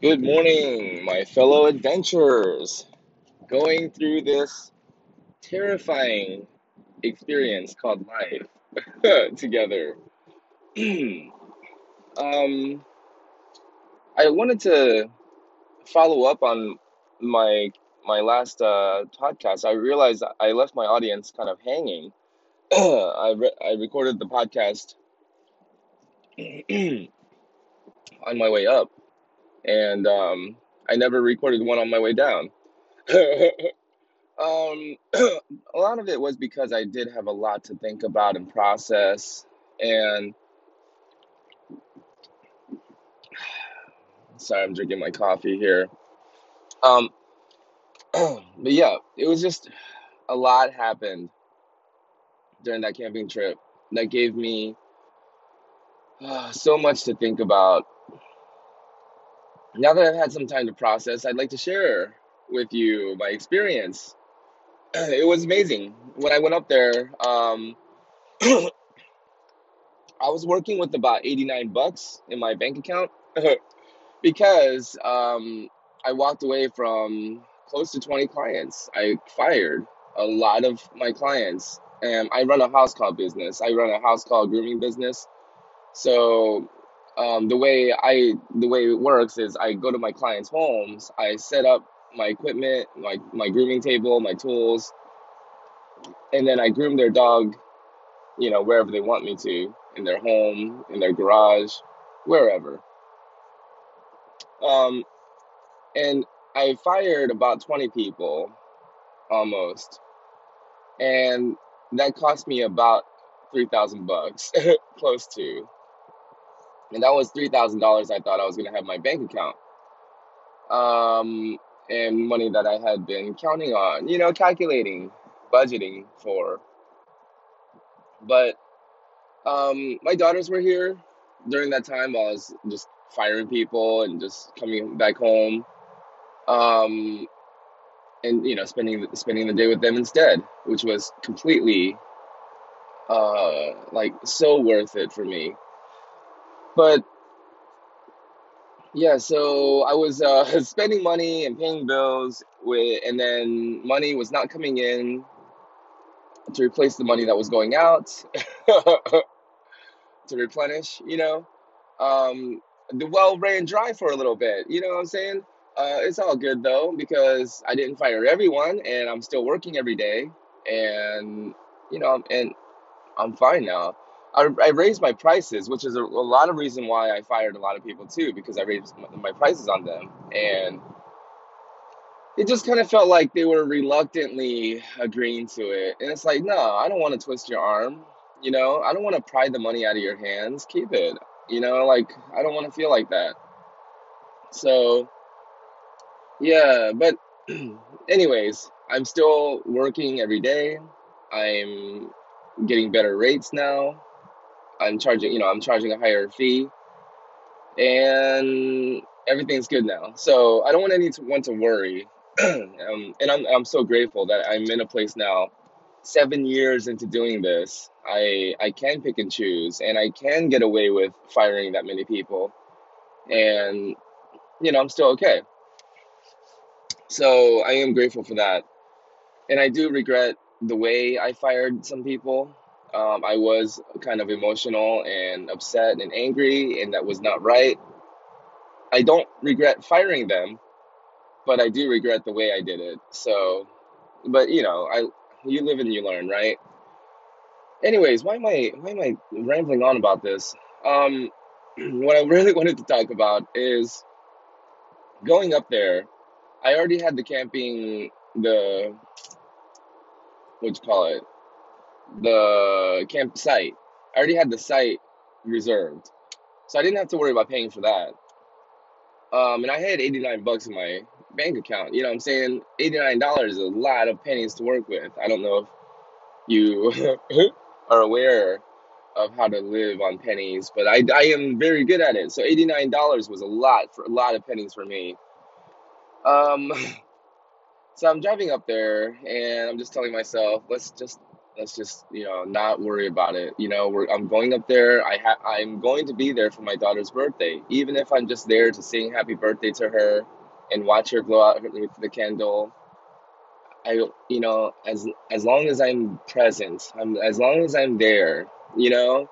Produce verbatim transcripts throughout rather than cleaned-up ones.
Good morning, my fellow adventurers. Going through this terrifying experience called life together. um, I wanted to follow up on my my last uh, podcast. I realized I left my audience kind of hanging. I re- I recorded the podcast on my way up, and um, I never recorded one on my way down. Um, a lot of it was because I did have a lot to think about and process. And sorry, I'm drinking my coffee here. Um, but yeah, it was just a lot happened during that camping trip that gave me uh, so much to think about. Now that I've had some time to process, I'd like to share with you my experience. It was amazing. When I went up there, um, I was working with about eighty-nine bucks in my bank account. Because um, I walked away from close to twenty clients. I fired a lot of my clients. And I run a house call business. I run a house call grooming business. So um, the way I the way it works is I go to my clients' homes. I set up my equipment, my my grooming table, my tools, and then I groom their dog. You know, wherever they want me to, in their home, in their garage, wherever. Um, and I fired about twenty people almost, and that cost me about three thousand bucks, close to. And that was three thousand dollars I thought I was going to have in my bank account. Um, and money that I had been counting on, you know, calculating, budgeting for. But um, my daughters were here during that time while I was just firing people and just coming back home. Um, and you know spending spending the day with them instead, which was completely uh like so worth it for me. But yeah, so I was uh spending money and paying bills with, and then money was not coming in to replace the money that was going out to replenish, you know. Um the well ran dry for a little bit, you know what I'm saying? Uh it's all good though, because I didn't fire everyone and I'm still working every day. And you know, and I'm fine now. I, I raised my prices, which is a, a lot of reason why I fired a lot of people too, because I raised my, my prices on them, and it just kind of felt like they were reluctantly agreeing to it. And it's like, no, I don't want to twist your arm. You know, I don't want to pry the money out of your hands. Keep it. You know, like I don't want to feel like that. So yeah, but anyways, I'm still working every day. I'm getting better rates now. I'm charging, you know, I'm charging a higher fee, and everything's good now. So I don't want anyone to worry. um, and I'm I'm so grateful that I'm in a place now, seven years into doing this. I I can pick and choose, and I can get away with firing that many people, and you know I'm still okay. So I am grateful for that, and I do regret the way I fired some people. Um, I was kind of emotional and upset and angry, and that was not right. I don't regret firing them, but I do regret the way I did it. So, but you know, I you live and you learn, right? Anyways, why am I why am I rambling on about this? Um, what I really wanted to talk about is going up there. I already had the camping, the what you call it, the campsite. I already had the site reserved, so I didn't have to worry about paying for that. Um, and I had eighty-nine bucks in my bank account. You know what I'm saying? eighty-nine dollars is a lot of pennies to work with. I don't know if you are aware of how to live on pennies, but I, I am very good at it. So eighty-nine dollars was a lot for a lot of pennies for me. Um, so I'm driving up there and I'm just telling myself, let's just let's just, you know, not worry about it. You know, we're, I'm going up there. I ha I'm going to be there for my daughter's birthday, even if I'm just there to sing happy birthday to her and watch her blow out her, the candle. I, you know, as as long as I'm present, I'm as long as I'm there, you know,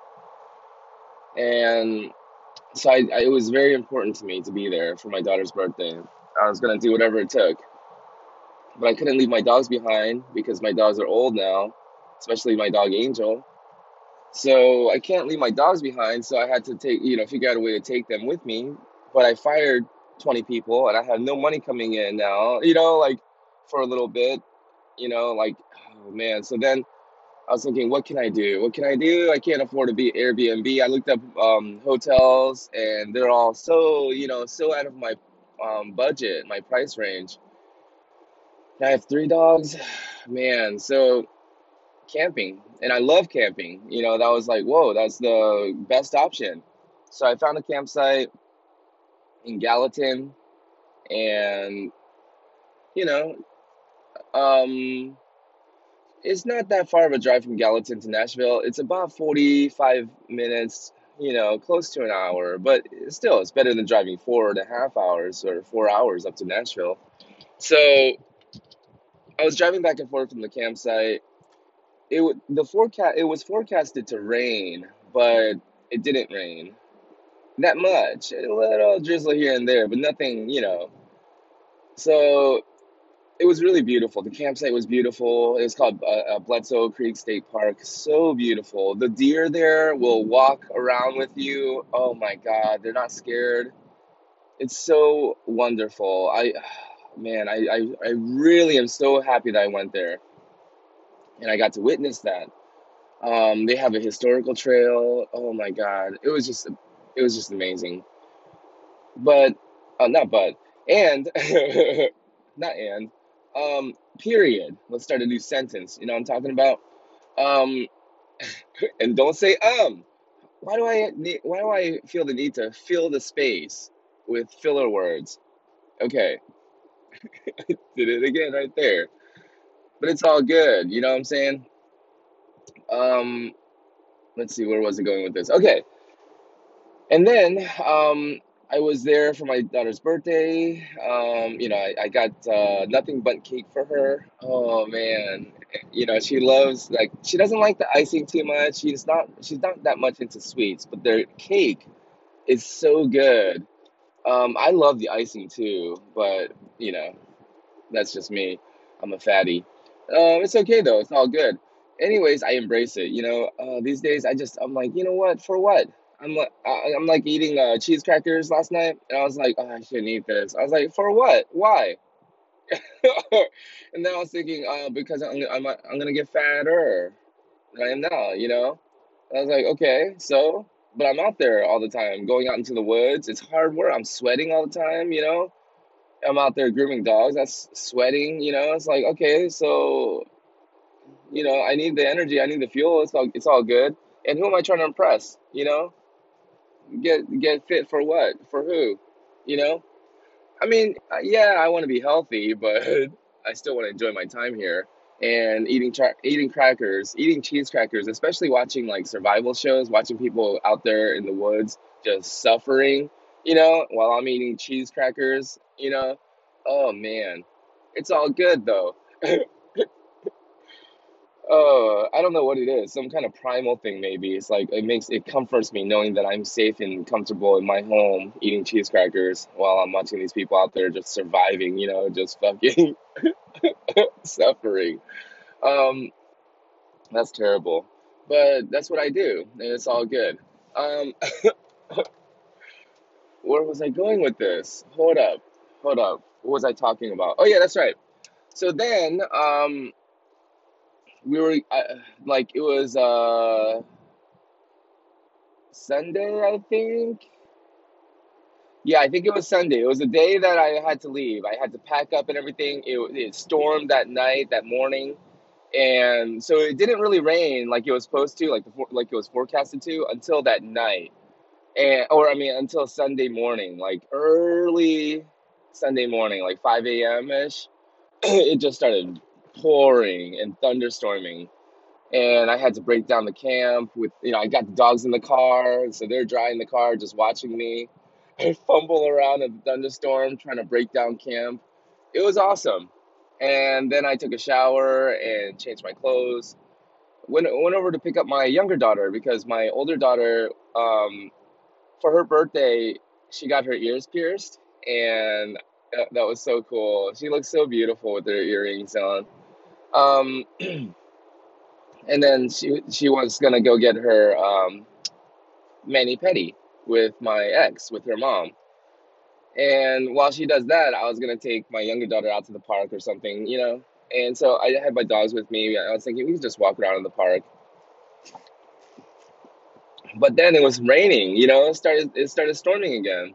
and so I, I, it was very important to me to be there for my daughter's birthday. I was gonna do whatever it took, but I couldn't leave my dogs behind because my dogs are old now, especially my dog Angel. So I can't leave my dogs behind. So I had to take, you know, figure out a way to take them with me. But I fired twenty people and I have no money coming in now, you know, like for a little bit, you know, like, oh man. So then I was thinking, what can I do? What can I do? I can't afford to be Airbnb. I looked up um, hotels and they're all so, you know, so out of my um, budget, my price range. And I have three dogs, man. So camping, and I love camping. You know, that was like, whoa, that's the best option. So I found a campsite in Gallatin, and you know, um, it's not that far of a drive from Gallatin to Nashville. It's about forty-five minutes, you know, close to an hour, but still, it's better than driving four and a half hours or four hours up to Nashville. So I was driving back and forth from the campsite. It wa- the forecast it was forecasted to rain, but it didn't rain that much. A little drizzle here and there, but nothing, you know. So it was really beautiful. The campsite was beautiful. It was called uh, uh, Bledsoe Creek State Park. So beautiful. The deer there will walk around with you. Oh my God, they're not scared. It's so wonderful. I, man, I, I, I really am so happy that I went there and I got to witness that. Um, they have a historical trail. Oh my God, it was just, it was just amazing. But uh, not but and not and um period. Let's start a new sentence. You know what I'm talking about? Um and don't say um. Why do I need, why do I feel the need to fill the space with filler words? Okay, did it again right there. But it's all good. You know what I'm saying? Um, let's see, where was it going with this? Okay, and then um, I was there for my daughter's birthday. Um, you know, I, I got uh, nothing but cake for her. Oh man, you know, she loves like she doesn't like the icing too much. She's not she's not that much into sweets, but their cake is so good. Um, I love the icing too, but you know, that's just me. I'm a fatty. Um, it's okay though. It's all good. Anyways, I embrace it. You know, uh, these days I just I'm like, you know what? For what? I'm like I- I'm like eating uh, cheese crackers last night, and I was like, oh, I shouldn't eat this. I was like, for what? Why? And then I was thinking, uh, because I'm I'm I'm gonna get fatter than I am now. You know. And I was like, okay, so, but I'm out there all the time, going out into the woods. It's hard work. I'm sweating all the time. You know. I'm out there grooming dogs. That's sweating, you know. It's like, okay, so, you know, I need the energy, I need the fuel. It's all it's all good. And who am I trying to impress? You know, get get fit for what? For who? You know. I mean, uh, yeah, I want to be healthy, but I still want to enjoy my time here. And eating tra eating crackers, eating cheese crackers, especially watching like survival shows, watching people out there in the woods just suffering, you know, while I'm eating cheese crackers, you know. Oh man, it's all good though. Uh, I don't know what it is. Some kind of primal thing, maybe. It's like it makes it comforts me knowing that I'm safe and comfortable in my home eating cheese crackers while I'm watching these people out there just surviving, you know, just fucking suffering. Um, that's terrible. But that's what I do, and it's all good. Um, where was I going with this? Hold up. Hold up. What was I talking about? Oh yeah, that's right. So then, um, we were uh, like it was uh Sunday, I think. Yeah, I think it was Sunday. It was the day that I had to leave. I had to pack up and everything. It, it stormed that night, that morning, and so it didn't really rain like it was supposed to, like the for- like it was forecasted to, until that night, and or I mean until Sunday morning, like early Sunday morning, like five a m ish. It just started pouring and thunderstorming, And I had to break down the camp with, you know, I got the dogs in the car, so they're driving the car, just watching me fumble around in the thunderstorm, trying to break down camp. It was awesome. And then I took a shower and changed my clothes. Went went over to pick up my younger daughter because my older daughter, um, for her birthday, she got her ears pierced, and that, that was so cool. She looked so beautiful with her earrings on. Um, and then she she was gonna go get her um, mani pedi with my ex, with her mom. And while she does that, I was gonna take my younger daughter out to the park or something, you know. And so I had my dogs with me. I was thinking we could just walk around in the park. But then it was raining, you know. It started it started storming again.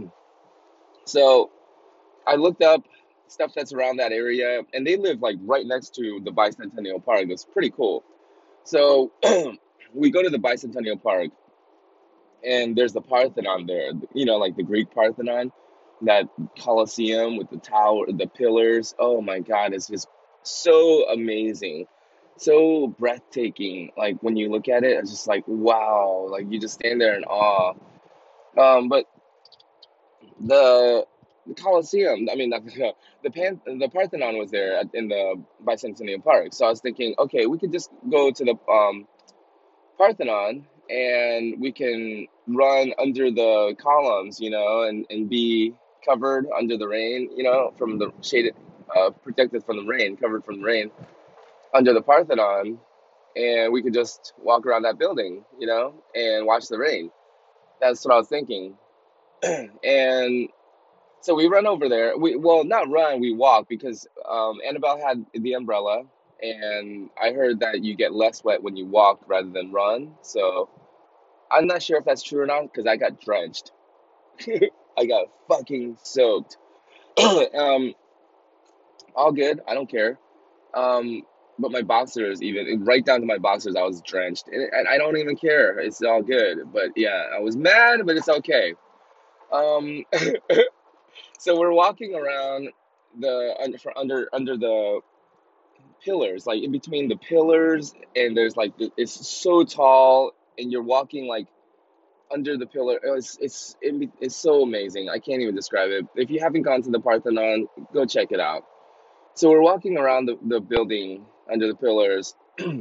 So I looked up stuff that's around that area, and they live like right next to the Bicentennial Park. It's pretty cool. So we go to the Bicentennial Park, and there's the Parthenon there, you know, like the Greek Parthenon, that Colosseum with the tower, the pillars. Oh my God, it's just so amazing, so breathtaking. Like when you look at it, it's just like wow, like you just stand there in awe. Um, but the the Colosseum, I mean, not the the, Pan, the Parthenon was there at, in the Bicentennial Park. So I was thinking, okay, we could just go to the um, Parthenon and we can run under the columns, you know, and, and be covered under the rain, you know, from the shaded, uh, protected from the rain, covered from the rain under the Parthenon. And we could just walk around that building, you know, and watch the rain. That's what I was thinking. And so we run over there. We well, not run, we walk because um, Annabelle had the umbrella, and I heard that you get less wet when you walk rather than run. So I'm not sure if that's true or not because I got drenched. I got fucking soaked. um, all good. I don't care. Um, but my boxers, even right down to my boxers, I was drenched, and, and I don't even care. It's all good. But yeah, I was mad, but it's okay. Um, so we're walking around the under for under under the pillars, like in between the pillars, and there's like the, it's so tall, and you're walking like under the pillar. It's it's it, it's so amazing. I can't even describe it. If you haven't gone to the Parthenon, go check it out. So we're walking around the, the building under the pillars,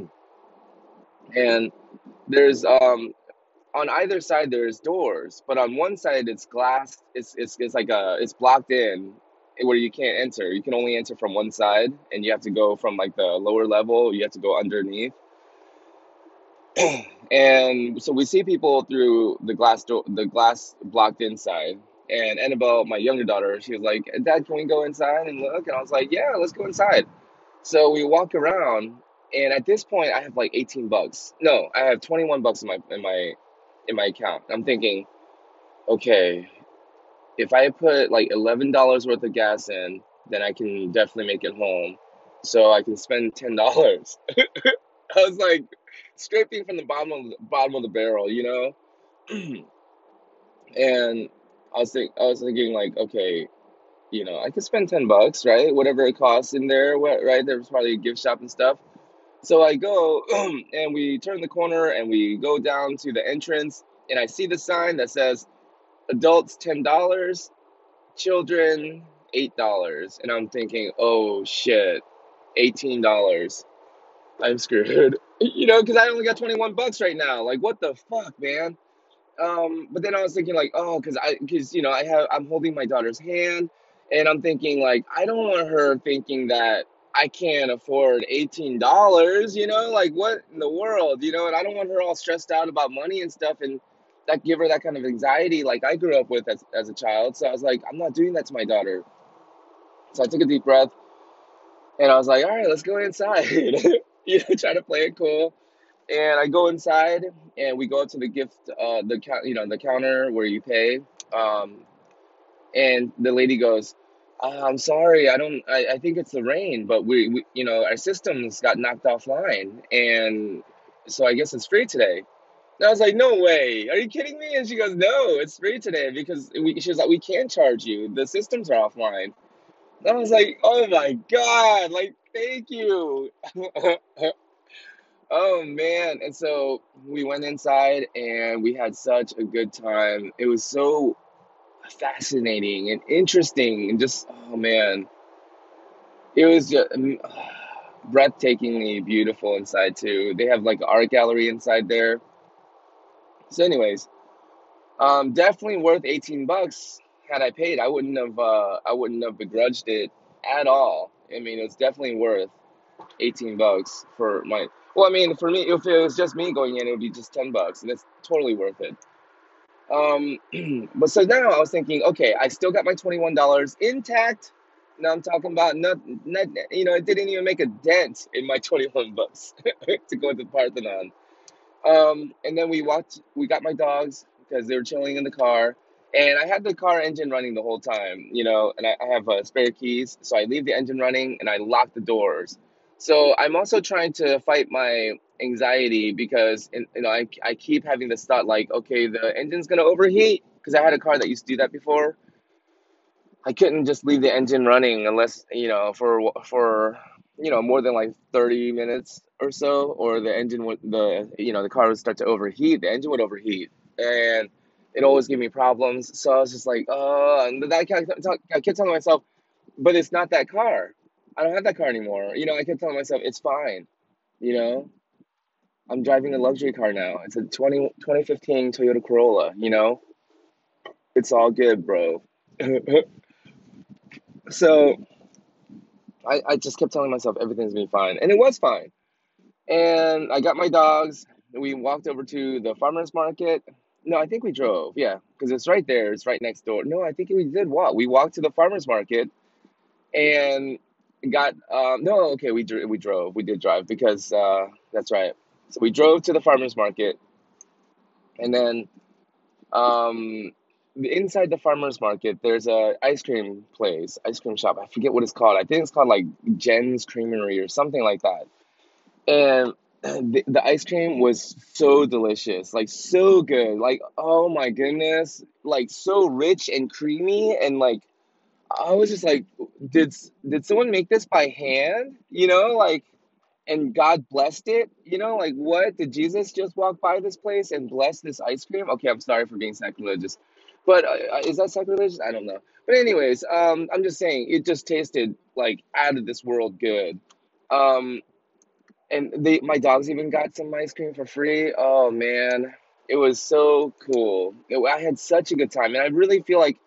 and there's um on either side there's doors, but on one side it's glass. It's it's it's like a it's blocked in where you can't enter. You can only enter from one side, and you have to go from like the lower level. You have to go underneath. And so we see people through the glass door, the glass blocked inside. And Annabelle, my younger daughter, she was like, "Dad, can we go inside and look?" And I was like, "Yeah, let's go inside." So we walk around, and at this point, I have like eighteen bucks. No, I have twenty-one bucks in my in my in my account. I'm thinking, okay, if I put like eleven dollars worth of gas in, then I can definitely make it home. So I can spend ten dollars. I was like scraping from the bottom of the bottom of the barrel, you know? And I was think I was thinking like, okay, you know, I could spend ten bucks, right? Whatever it costs in there, what, right? There was probably a gift shop and stuff. So I go and we turn the corner and we go down to the entrance, and I see the sign that says adults ten dollars, children eight dollars. And I'm thinking, oh shit, eighteen dollars. I'm screwed. You know, because I only got twenty-one bucks right now. Like, what the fuck, man? Um, but then I was thinking like, oh, because I, because you know, I have, I'm holding my daughter's hand, and I'm thinking like, I don't want her thinking that I can't afford eighteen dollars. You know, like what in the world, you know? And I don't want her all stressed out about money and stuff, and that give her that kind of anxiety like I grew up with as as a child. So I was like, I'm not doing that to my daughter. So I took a deep breath, and I was like, all right, let's go inside. You know, try to play it cool. And I go inside, and we go up to the gift, uh, the count, you know, the counter where you pay. Um, and the lady goes, uh, "I'm sorry, I don't. I, I think it's the rain, but we, we, you know, our systems got knocked offline, and so I guess it's free today." And I was like, "No way! Are you kidding me?" And she goes, "No, it's free today because we." She was like, "We can't charge you. The systems are offline." And I was like, "Oh my God! Like, thank you." Oh man. And so we went inside and we had such a good time. It was so fascinating and interesting and just, oh man, it was just breathtakingly beautiful inside too. They have like an art gallery inside there. So anyways, um definitely worth eighteen bucks. Had I paid, I wouldn't have uh I wouldn't have begrudged it at all. I mean, it's definitely worth eighteen bucks for my, well, I mean, for me, if it was just me going in, it would be just ten bucks, and it's totally worth it. Um, but so now I was thinking, okay, I still got my twenty-one dollars intact. Now I'm talking about not, not, you know, it didn't even make a dent in my twenty-one bucks to go to the Parthenon. Um, and then we walked, we got my dogs because they were chilling in the car. And I had the car engine running the whole time, you know, and I, I have uh, spare keys. So I leave the engine running and I lock the doors. So I'm also trying to fight my anxiety because, in- you know, I, I keep having this thought like, okay, the engine's going to overheat because I had a car that used to do that before. I couldn't just leave the engine running unless, you know, for for you know more than like thirty minutes or so, or the engine would the you know the car would start to overheat. The engine would overheat, and it always gave me problems. So I was just like, oh, and then I kept, I kept telling myself, but it's not that car. I don't have that car anymore. You know, I kept telling myself it's fine. You know, I'm driving a luxury car now. It's a twenty twenty fifteen Toyota Corolla. You know, it's all good, bro. So I, I just kept telling myself everything's gonna be fine, and it was fine. And I got my dogs. We walked over to the farmers market. No, I think we drove. Yeah, because it's right there. It's right next door. No, I think we did walk. We walked to the farmers market and got. Um, no, okay, we dr- we drove. We did drive because uh, that's right. So we drove to the farmers market, and then um, inside the farmers market, there's a ice cream place, ice cream shop. I forget what it's called. I think it's called like Jen's Creamery or something like that. And the, the ice cream was so delicious, like so good, like oh my goodness, like so rich and creamy, and like I was just like, did did someone make this by hand? You know, like, and God blessed it. You know, like what did Jesus just walk by this place and bless this ice cream? Okay, I'm sorry for being sacrilegious, but uh, uh, is that sacrilegious? I don't know. But anyways, um, I'm just saying it just tasted like out of this world good. Um, and they my dogs even got some ice cream for free. Oh man, it was so cool. It, I had such a good time, and I really feel like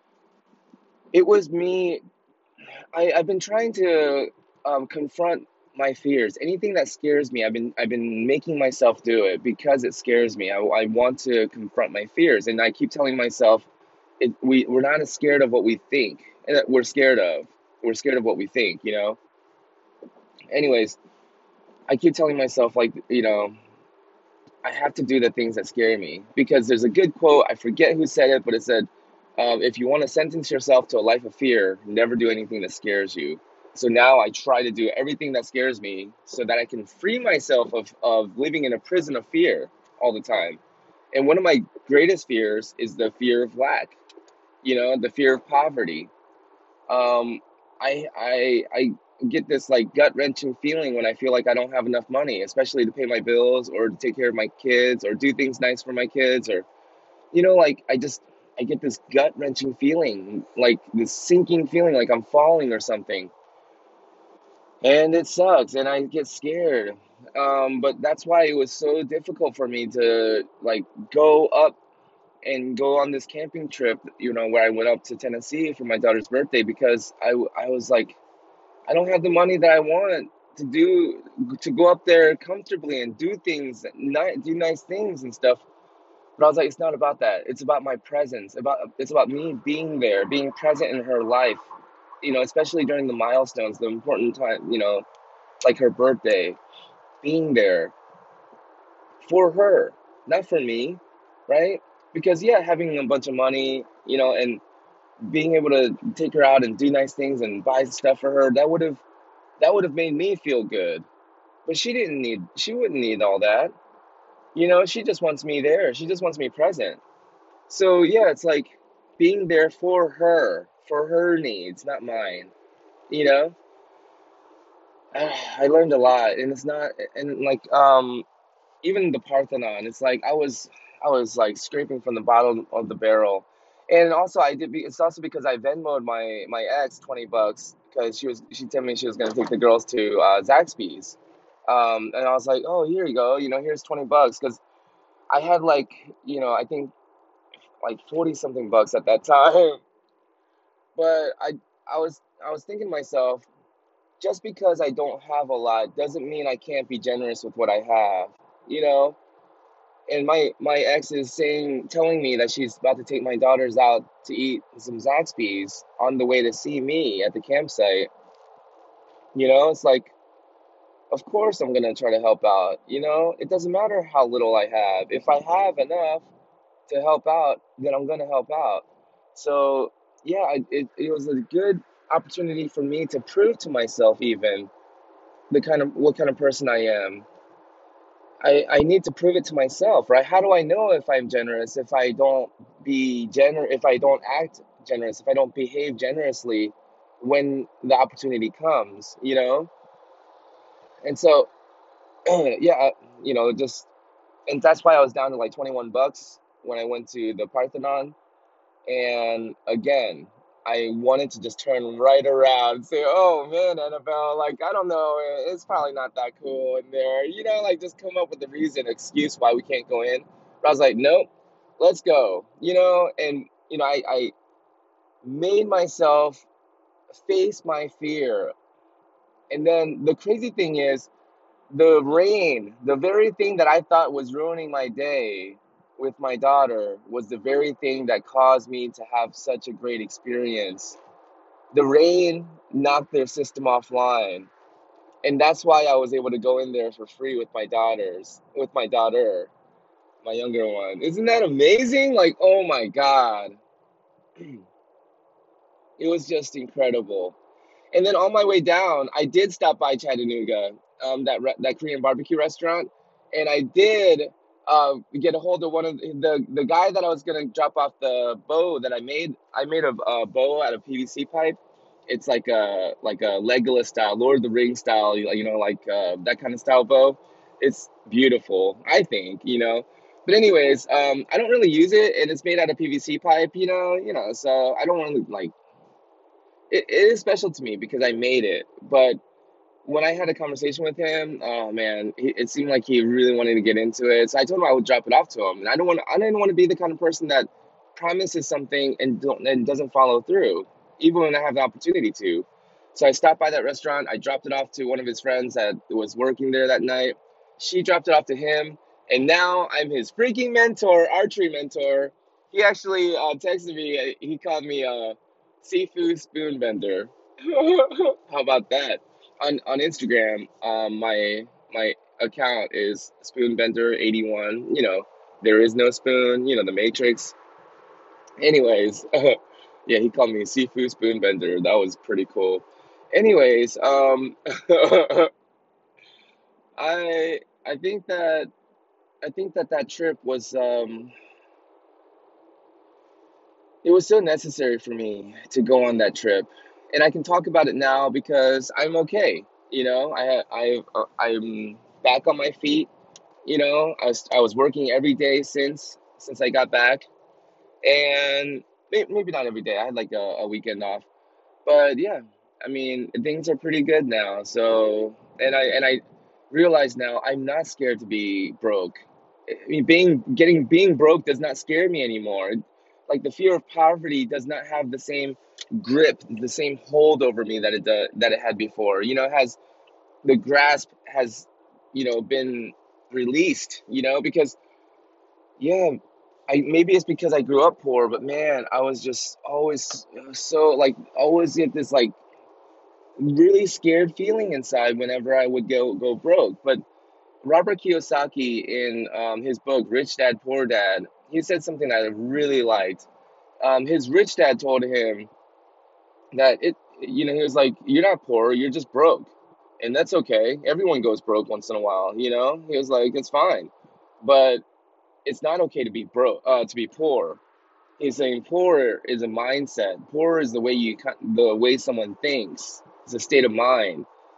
it was me. I, I've been trying to um, confront my fears. Anything that scares me, I've been I've been making myself do it because it scares me. I, I want to confront my fears, and I keep telling myself, it, we we're not as scared of what we think, and that we're scared of. We're scared of what we think. You know. Anyways, I keep telling myself like you know I have to do the things that scare me because there's a good quote. I forget who said it, but it said, um, "If you want to sentence yourself to a life of fear, never do anything that scares you." So now I try to do everything that scares me so that I can free myself of of living in a prison of fear all the time. And one of my greatest fears is the fear of lack. You know, the fear of poverty. Um, I I I get this like gut wrenching feeling when I feel like I don't have enough money, especially to pay my bills or to take care of my kids or do things nice for my kids or you know like I just I get this gut wrenching feeling, like this sinking feeling like I'm falling or something. And it sucks and I get scared. Um, but that's why it was so difficult for me to like go up and go on this camping trip, you know, where I went up to Tennessee for my daughter's birthday because I, I was like, I don't have the money that I want to do to go up there comfortably and do things, ni- do nice things and stuff. But I was like, it's not about that. It's about my presence. About it's about me being there, being present in her life. You know, especially during the milestones, the important time. You know, like her birthday, being there for her, not for me, right? Because yeah, having a bunch of money, you know, and being able to take her out and do nice things and buy stuff for her, that would have that would have made me feel good. But she didn't need, she wouldn't need all that. You know, she just wants me there. She just wants me present. So yeah, it's like being there for her, for her needs, not mine, you know? I learned a lot, and it's not, and like, um, even the Parthenon, it's like I was, I was like scraping from the bottom of the barrel, and also I did. Be, it's also because I Venmoed my my ex twenty bucks because she was, she told me she was gonna take the girls to uh, Zaxby's, um, and I was like, oh, here you go, you know, here's twenty bucks because I had like, you know, I think like forty something bucks at that time, but I, I was, I was thinking to myself, just because I don't have a lot doesn't mean I can't be generous with what I have, you know. And my my ex is saying, telling me that she's about to take my daughters out to eat some Zaxby's on the way to see me at the campsite. You know, it's like, of course I'm gonna try to help out. You know, it doesn't matter how little I have. If I have enough to help out, then I'm gonna help out. So yeah, I, it it was a good opportunity for me to prove to myself even the kind of what kind of person I am. I, I need to prove it to myself, right? How do I know if I'm generous if I don't be gener if I don't act generous, if I don't behave generously when the opportunity comes, you know? And so, yeah, uh, you know, just, and that's why I was down to like twenty-one bucks when I went to the Parthenon. And again, I wanted to just turn right around and say, oh man, Annabelle, like, I don't know, it's probably not that cool in there. You know, like just come up with a reason, excuse why we can't go in. But I was like, nope, let's go. You know, and, you know, I, I made myself face my fear. And then the crazy thing is, the rain, the very thing that I thought was ruining my day with my daughter, was the very thing that caused me to have such a great experience. The rain knocked their system offline. And that's why I was able to go in there for free with my daughters, with my daughter, my younger one. Isn't that amazing? Like, oh my God. It was just incredible. And then on my way down, I did stop by Chattanooga, um, that re- that Korean barbecue restaurant, and I did uh, get a hold of one of the the guy that I was gonna drop off the bow that I made. I made a, a bow out of P V C pipe. It's like a like a Legolas style, Lord of the Rings style, you you know, like uh, that kind of style bow. It's beautiful, I think, you know. But anyways, um, I don't really use it, and it's made out of P V C pipe, you know, you know. So I don't want to like it, it is special to me because I made it. But when I had a conversation with him, oh man, he, it seemed like he really wanted to get into it. So I told him I would drop it off to him, and I don't want, I didn't want to be the kind of person that promises something and don't and doesn't follow through, even when I have the opportunity to. So I stopped by that restaurant. I dropped it off to one of his friends that was working there that night. She dropped it off to him, and now I'm his freaking mentor, archery mentor. He actually uh, texted me. He called me a seafood spoon bender. How about that? On on Instagram, um, my my account is spoonbender eighty-one. You know, there is no spoon. You know, the Matrix. Anyways, yeah, he called me seafood spoonbender. That was pretty cool. Anyways, um, I I think that I think that that trip was um it was so necessary for me to go on that trip, and I can talk about it now because I'm okay. You know, I I uh, I'm back on my feet. You know, I was I was working every day since since I got back, and may- maybe not every day. I had like a, a weekend off, but yeah, I mean things are pretty good now. So, and I and I realize now I'm not scared to be broke. I mean, being getting being broke does not scare me anymore. Like the fear of poverty does not have the same grip, the same hold over me that it does, that it had before. You know, it has the grasp has, you know, been released. You know, because yeah, I maybe it's because I grew up poor, but man, I was just always so like always get this like really scared feeling inside whenever I would go go broke. But Robert Kiyosaki in um, his book Rich Dad Poor Dad, he said something that I really liked. Um, his rich dad told him that it, you know, he was like, "You're not poor, you're just broke, and that's okay. Everyone goes broke once in a while, you know." He was like, "It's fine, but it's not okay to be broke, uh, to be poor." He's saying poor is a mindset. Poor is the way you, the way someone thinks. It's a state of mind.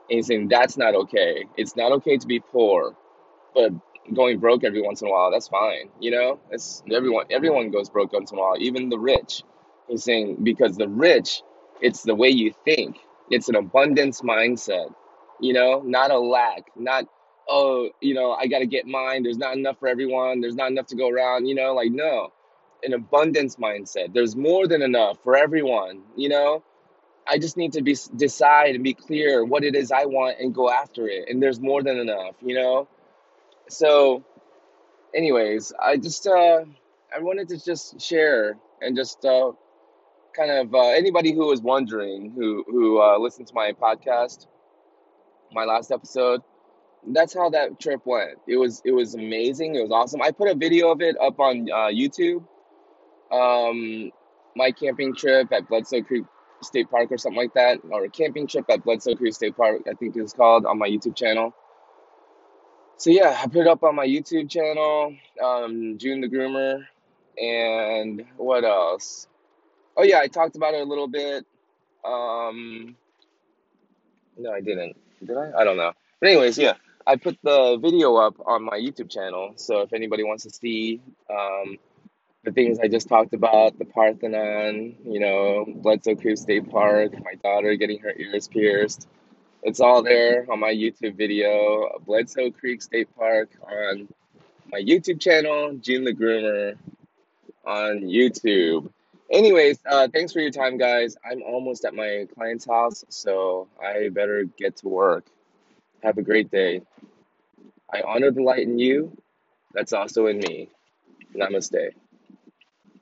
And he's saying that's not okay. It's not okay to be poor, but going broke every once in a while, that's fine. You know, it's everyone. Everyone goes broke once in a while, even the rich. He's saying because the rich, it's the way you think. It's an abundance mindset. You know, not a lack. Not oh, you know, I got to get mine. There's not enough for everyone. There's not enough to go around. You know, like no, an abundance mindset. There's more than enough for everyone. You know, I just need to be decide and be clear what it is I want and go after it. And there's more than enough. You know, so anyways, I just uh, I wanted to just share and just uh, kind of uh, anybody who was wondering who who uh, listened to my podcast, my last episode. That's how that trip went. It was it was amazing. It was awesome. I put a video of it up on uh, YouTube. Um, my camping trip at Bledsoe Creek State Park or something like that, or a camping trip at Bledsoe Creek State Park, I think it's called, on my YouTube channel. So yeah, I put it up on my YouTube channel, um, June the Groomer, and what else? Oh yeah, I talked about it a little bit. Um, no, I didn't. Did I? I don't know. But anyways, yeah, I put the video up on my YouTube channel. So if anybody wants to see um, the things I just talked about, the Parthenon, you know, Bledsoe Creek State Park, my daughter getting her ears pierced, it's all there on my YouTube video, Bledsoe Creek State Park on my YouTube channel, June the Groomer on YouTube. Anyways, uh, thanks for your time, guys. I'm almost at my client's house, so I better get to work. Have a great day. I honor the light in you that's also in me. Namaste.